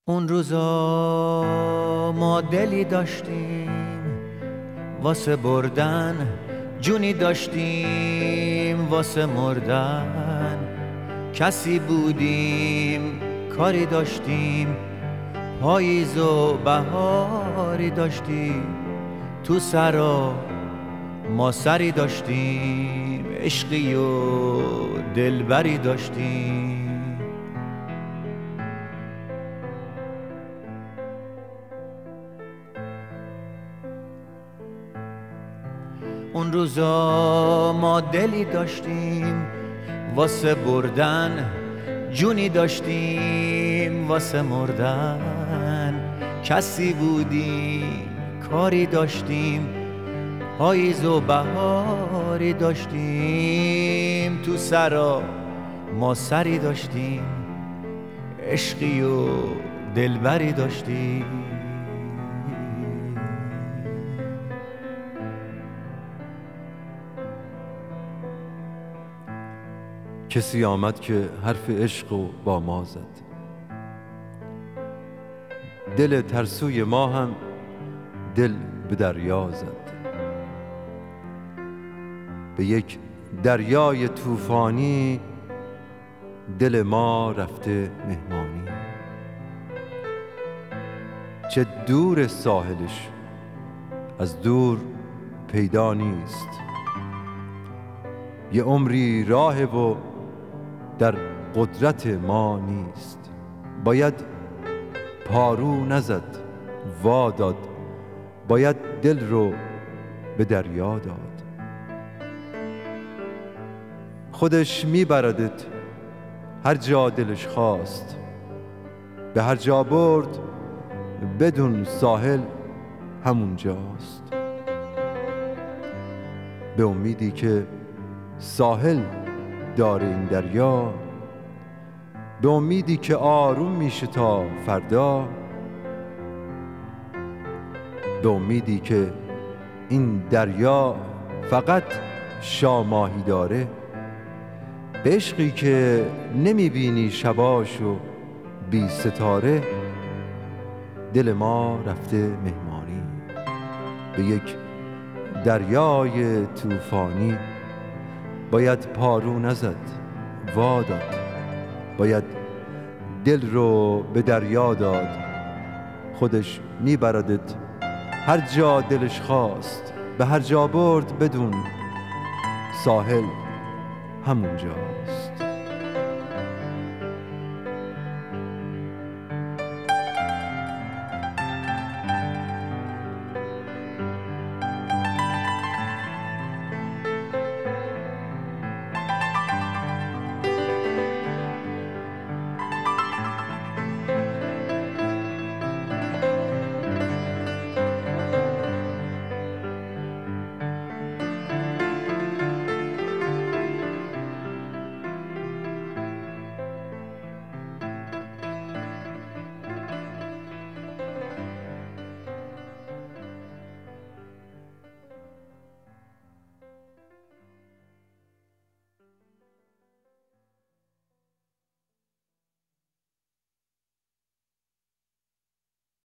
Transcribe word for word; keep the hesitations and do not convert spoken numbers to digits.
اون روزا ما دلی داشتیم واسه بردن، جونی داشتیم واسه مردن. کسی بودیم، کاری داشتیم، پاییز و بهاری داشتیم. تو سرا ما سری داشتیم، عشقی و دلبری داشتیم. اون روزا ما دلی داشتیم واسه بردن، جونی داشتیم واسه مردن. کسی بودیم، کاری داشتیم، پاییز و بهاری داشتیم. تو سرا ما سری داشتیم، عشقی و دلبری داشتیم. کسی آمد که حرف عشق و با ما زد، دل ترسوی ما هم دل به دریا زد. به یک دریای طوفانی دل ما رفته مهمانی. چه دور ساحلش از دور پیدا نیست، یه عمری راه و در قدرت ما نیست. باید پارو نزد وا داد، باید دل رو به دریا داد. خودش میبردت هر جا دلش خواست، به هر جا برد بدون ساحل همون جاست. به امیدی که ساحل داره این دریا، به امیدی که آروم میشه تا فردا، به امیدی که این دریا فقط شاماهی داره، به عشقی که نمیبینی شباش و بی ستاره. دل ما رفته مهمانی به یک دریای طوفانی. باید پارو نزد وا داد، باید دل رو به دریا داد. خودش میبردت هر جا دلش خواست، به هر جا برد بدون ساحل همون جاست.